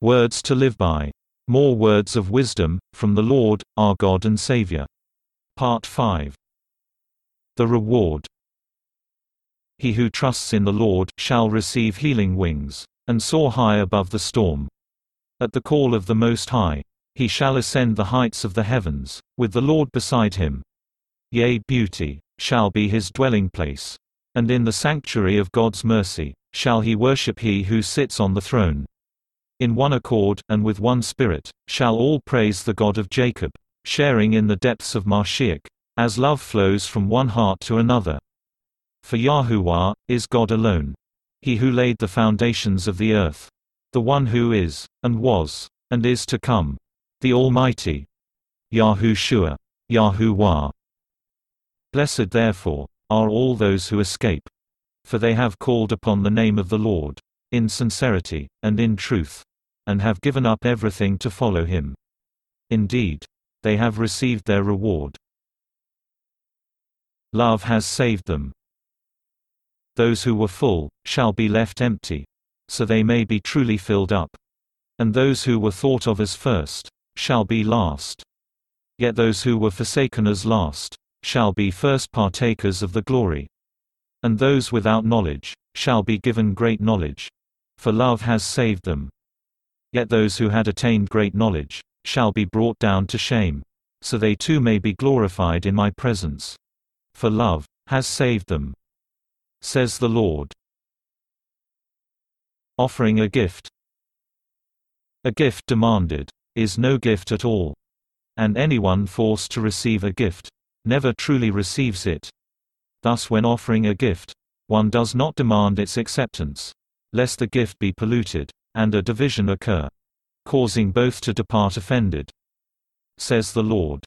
Words to live by. More words of wisdom, from the Lord, our God and Savior. Part 5. The reward. He who trusts in the Lord shall receive healing wings, and soar high above the storm. At the call of the Most High, he shall ascend the heights of the heavens, with the Lord beside him. Yea, beauty shall be his dwelling place. And in the sanctuary of God's mercy shall he worship he who sits on the throne. In one accord, and with one spirit, shall all praise the God of Jacob, sharing in the depths of Mashiach, as love flows from one heart to another. For Yahuwah is God alone. He who laid the foundations of the earth. The one who is, and was, and is to come. The Almighty. Yahushua. Yahuwah. Blessed therefore are all those who escape. For they have called upon the name of the Lord, in sincerity, and in truth, and have given up everything to follow him. Indeed, they have received their reward. Love has saved them. Those who were full shall be left empty, so they may be truly filled up. And those who were thought of as first shall be last. Yet those who were forsaken as last shall be first partakers of the glory. And those without knowledge shall be given great knowledge. For love has saved them. Yet those who had attained great knowledge shall be brought down to shame, so they too may be glorified in my presence. For love has saved them, says the Lord. Offering a gift. A gift demanded is no gift at all. And anyone forced to receive a gift never truly receives it. Thus when offering a gift, one does not demand its acceptance, lest the gift be polluted, and a division occur, causing both to depart offended, says the Lord.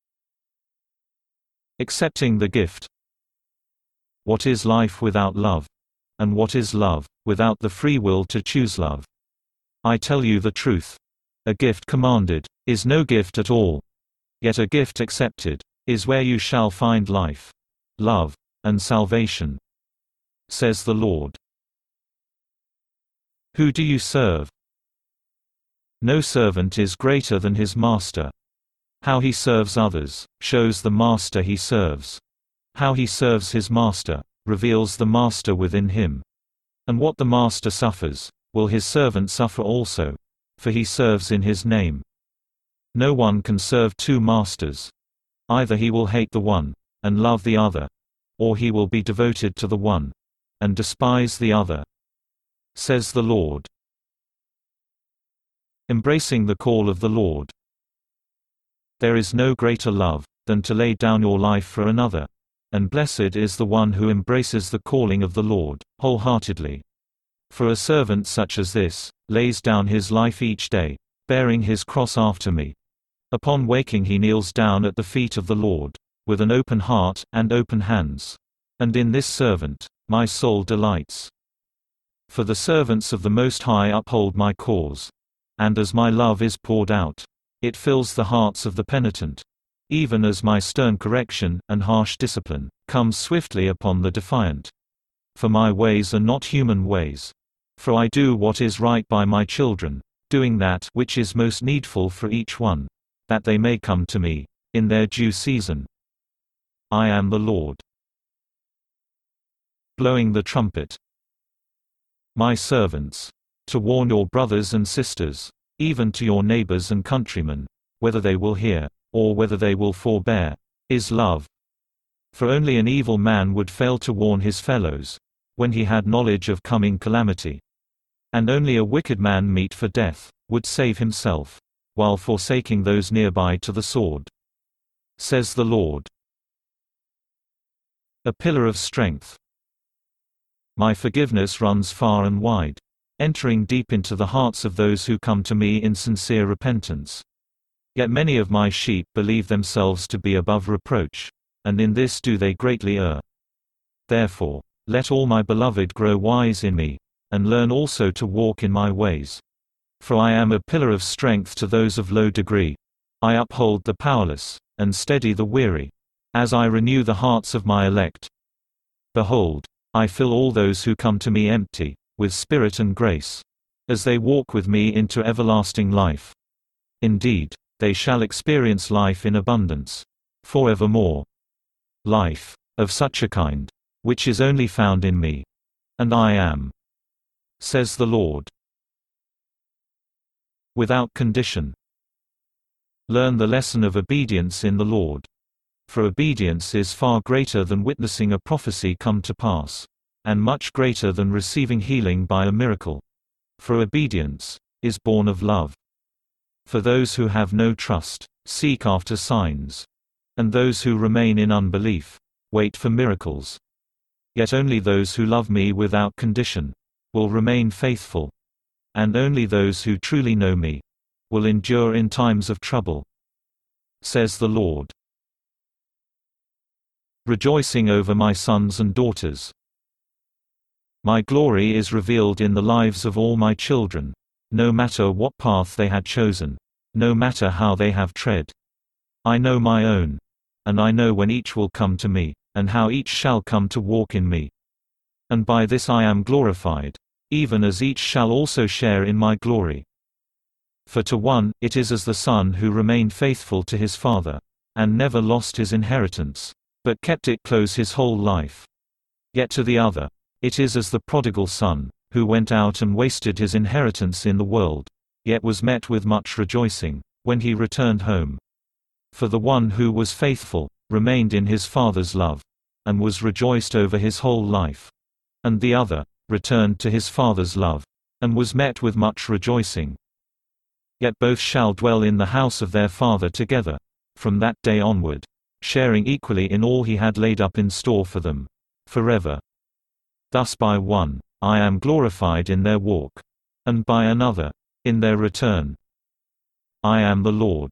Accepting the gift. What is life without love? And what is love without the free will to choose love? I tell you the truth. A gift commanded is no gift at all. Yet a gift accepted is where you shall find life, love, and salvation, says the Lord. Who do you serve? No servant is greater than his master. How he serves others shows the master he serves. How he serves his master reveals the master within him. And what the master suffers will his servant suffer also, for he serves in his name. No one can serve two masters. Either he will hate the one and love the other, or he will be devoted to the one and despise the other, says the Lord. Embracing the call of the Lord. There is no greater love than to lay down your life for another, and blessed is the one who embraces the calling of the Lord wholeheartedly. For a servant such as this lays down his life each day, bearing his cross after me. Upon waking he kneels down at the feet of the Lord, with an open heart and open hands. And in this servant my soul delights. For the servants of the Most High uphold my cause. And as my love is poured out, it fills the hearts of the penitent. Even as my stern correction and harsh discipline comes swiftly upon the defiant. For my ways are not human ways. For I do what is right by my children, doing that which is most needful for each one, that they may come to me in their due season. I am the Lord. Blowing the trumpet. My servants, to warn your brothers and sisters, even to your neighbors and countrymen, whether they will hear, or whether they will forbear, is love. For only an evil man would fail to warn his fellows, when he had knowledge of coming calamity. And only a wicked man meet for death would save himself, while forsaking those nearby to the sword, says the Lord. A pillar of strength. My forgiveness runs far and wide, entering deep into the hearts of those who come to me in sincere repentance. Yet many of my sheep believe themselves to be above reproach, and in this do they greatly err. Therefore, let all my beloved grow wise in me, and learn also to walk in my ways. For I am a pillar of strength to those of low degree. I uphold the powerless, and steady the weary, as I renew the hearts of my elect. Behold, I fill all those who come to me empty, with spirit and grace. as they walk with me into everlasting life. Indeed, they shall experience life in abundance forevermore. Life, of such a kind, which is only found in me. And I am, says the Lord. Without condition. Learn the lesson of obedience in the Lord. For obedience is far greater than witnessing a prophecy come to pass, and much greater than receiving healing by a miracle. For obedience is born of love. For those who have no trust seek after signs, and those who remain in unbelief wait for miracles. Yet only those who love me without condition will remain faithful, and only those who truly know me will endure in times of trouble, says the Lord. Rejoicing over my sons and daughters. My glory is revealed in the lives of all my children, no matter what path they had chosen, no matter how they have tread. I know my own, and I know when each will come to me, and how each shall come to walk in me. And by this I am glorified, even as each shall also share in my glory. For to one, it is as the son who remained faithful to his father, and never lost his inheritance, but kept it close his whole life. Yet to the other, it is as the prodigal son, who went out and wasted his inheritance in the world, yet was met with much rejoicing when he returned home. For the one who was faithful remained in his father's love, and was rejoiced over his whole life. And the other returned to his father's love, and was met with much rejoicing. Yet both shall dwell in the house of their father together, from that day onward, sharing equally in all he had laid up in store for them, forever. Thus by one, I am glorified in their walk, and by another, in their return. I am the Lord.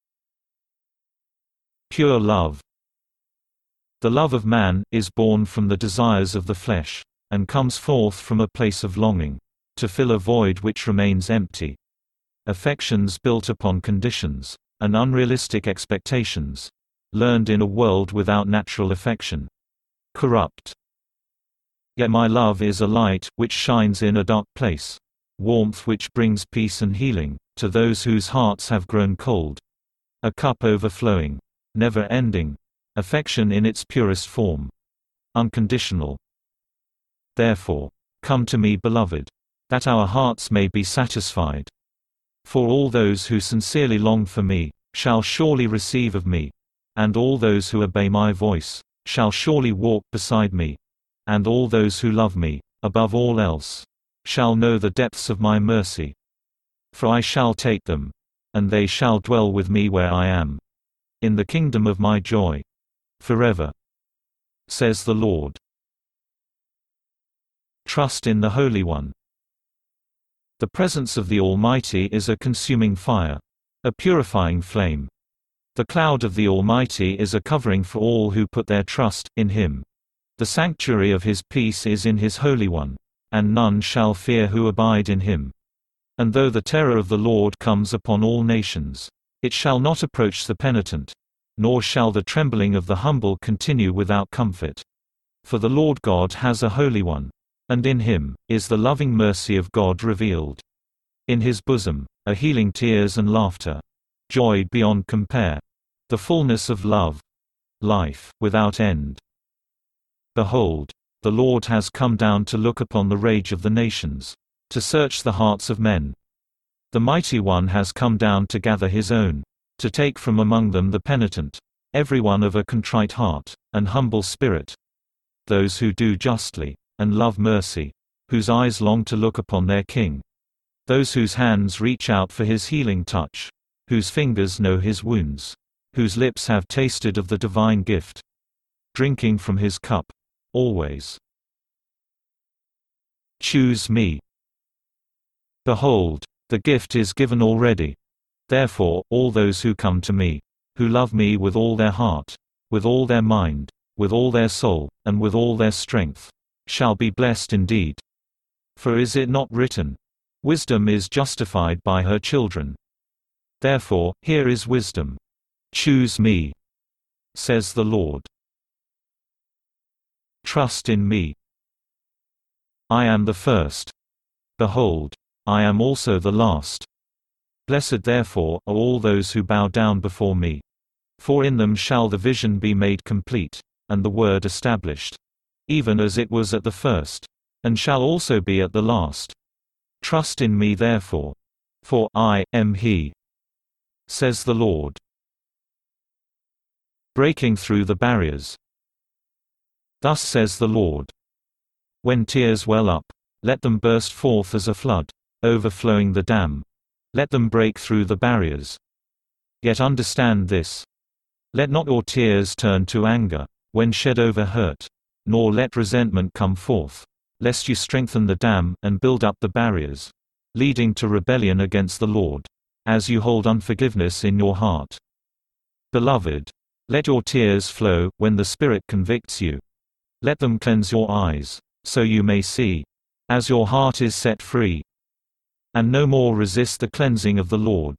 Pure love. The love of man is born from the desires of the flesh, and comes forth from a place of longing, to fill a void which remains empty. Affections built upon conditions, and unrealistic expectations, learned in a world without natural affection. Corrupt. Yet my love is a light which shines in a dark place, warmth which brings peace and healing to those whose hearts have grown cold. A cup overflowing, never ending, affection in its purest form. Unconditional. Therefore, come to me, beloved, that our hearts may be satisfied. For all those who sincerely long for me shall surely receive of me, and all those who obey my voice shall surely walk beside me. And all those who love me, above all else, shall know the depths of my mercy. For I shall take them, and they shall dwell with me where I am, in the kingdom of my joy, forever, says the Lord. Trust in the Holy One. The presence of the Almighty is a consuming fire, a purifying flame. The cloud of the Almighty is a covering for all who put their trust in Him. The sanctuary of His peace is in His Holy One, and none shall fear who abide in Him. And though the terror of the Lord comes upon all nations, it shall not approach the penitent, nor shall the trembling of the humble continue without comfort. For the Lord God has a Holy One, and in Him is the loving mercy of God revealed. In His bosom are healing tears and laughter, joy beyond compare, the fullness of love, life without end. Behold, the Lord has come down to look upon the rage of the nations, to search the hearts of men. The Mighty One has come down to gather His own, to take from among them the penitent, everyone of a contrite heart and humble spirit, those who do justly and love mercy, whose eyes long to look upon their King, those whose hands reach out for His healing touch, whose fingers know His wounds, whose lips have tasted of the divine gift, drinking from His cup always. Choose me. Behold, the gift is given already. Therefore, all those who come to me, who love me with all their heart, with all their mind, with all their soul, and with all their strength, shall be blessed indeed. For is it not written, Wisdom is justified by her children? Therefore, here is wisdom. Choose me, says the Lord. Trust in me. I am the first. Behold, I am also the last. Blessed therefore are all those who bow down before me. For in them shall the vision be made complete, and the word established. Even as it was at the first, and shall also be at the last. Trust in me therefore. For I am He, says the Lord. Breaking through the barriers. Thus says the Lord. When tears well up, let them burst forth as a flood, overflowing the dam. Let them break through the barriers. Yet understand this. Let not your tears turn to anger, when shed over hurt, nor let resentment come forth, lest you strengthen the dam, and build up the barriers, leading to rebellion against the Lord, as you hold unforgiveness in your heart. Beloved, let your tears flow, when the Spirit convicts you. Let them cleanse your eyes, so you may see, as your heart is set free. And no more resist the cleansing of the Lord.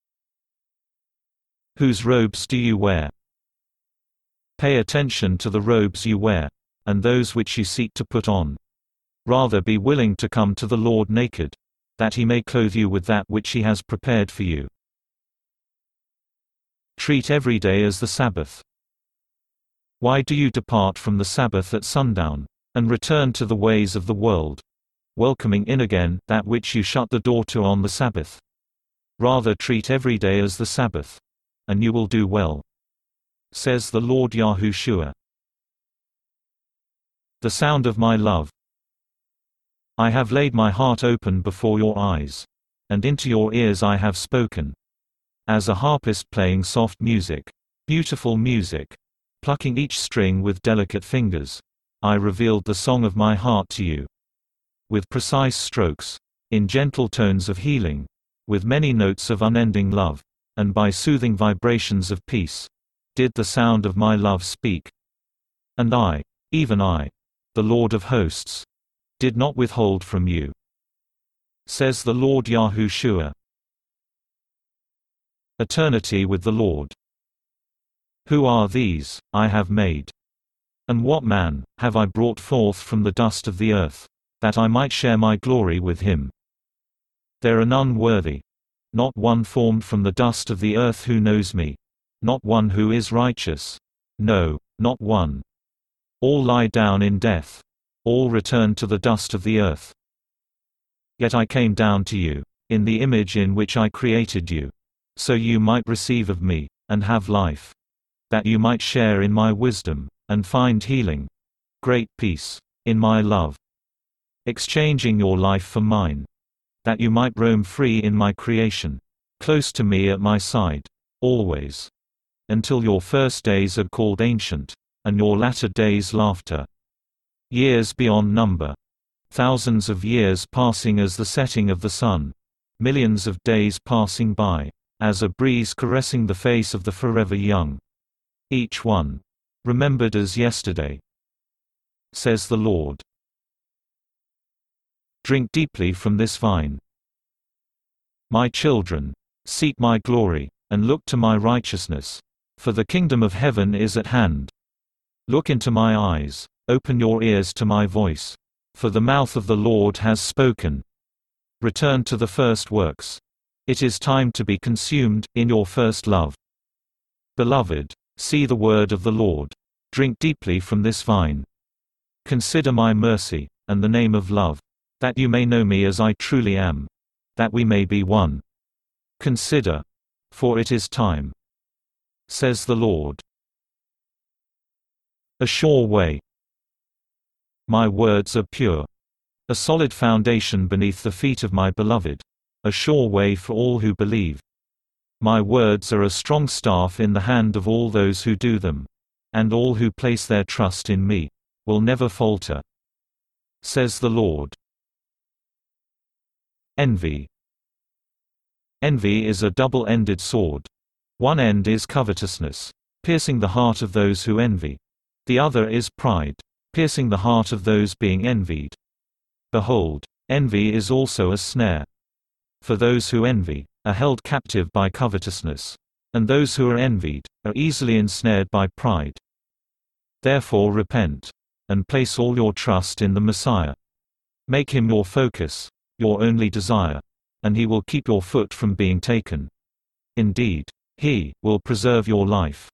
Whose robes do you wear? Pay attention to the robes you wear, and those which you seek to put on. Rather be willing to come to the Lord naked, that He may clothe you with that which He has prepared for you. Treat every day as the Sabbath. Why do you depart from the Sabbath at sundown, and return to the ways of the world, welcoming in again that which you shut the door to on the Sabbath? Rather treat every day as the Sabbath, and you will do well, says the Lord Yahushua. The sound of my love. I have laid my heart open before your eyes, and into your ears I have spoken. As a harpist playing soft music, beautiful music, plucking each string with delicate fingers, I revealed the song of my heart to you. With precise strokes, in gentle tones of healing, with many notes of unending love, and by soothing vibrations of peace, did the sound of my love speak. And I, even I, the Lord of hosts, did not withhold from you, says the Lord Yahushua. Eternity with the Lord. Who are these, I have made? And what man, have I brought forth from the dust of the earth, that I might share my glory with him? There are none worthy. Not one formed from the dust of the earth who knows me. Not one who is righteous. No, not one. All lie down in death. All return to the dust of the earth. Yet I came down to you, in the image in which I created you, so you might receive of me, and have life. That you might share in my wisdom, and find healing, great peace, in my love. Exchanging your life for mine. That you might roam free in my creation, close to me at my side, always. Until your first days are called ancient, and your latter days laughter. Years beyond number. Thousands of years passing as the setting of the sun. Millions of days passing by, as a breeze caressing the face of the forever young. Each one, remembered as yesterday, says the Lord. Drink deeply from this vine. My children, seek my glory, and look to my righteousness, for the kingdom of heaven is at hand. Look into my eyes, open your ears to my voice, for the mouth of the Lord has spoken. Return to the first works. It is time to be consumed, in your first love. Beloved, see the word of the Lord. Drink deeply from this vine. Consider my mercy, and the name of love, that you may know me as I truly am, that we may be one. Consider, for it is time, says the Lord. A sure way. My words are pure. A solid foundation beneath the feet of my beloved. A sure way for all who believe. My words are a strong staff in the hand of all those who do them. And all who place their trust in me will never falter, says the Lord. Envy. Envy is a double-ended sword. One end is covetousness, piercing the heart of those who envy. The other is pride, piercing the heart of those being envied. Behold, envy is also a snare. For those who envy are held captive by covetousness, and those who are envied are easily ensnared by pride. Therefore repent, and place all your trust in the Messiah. Make him your focus, your only desire. And He will keep your foot from being taken. Indeed, He will preserve your life.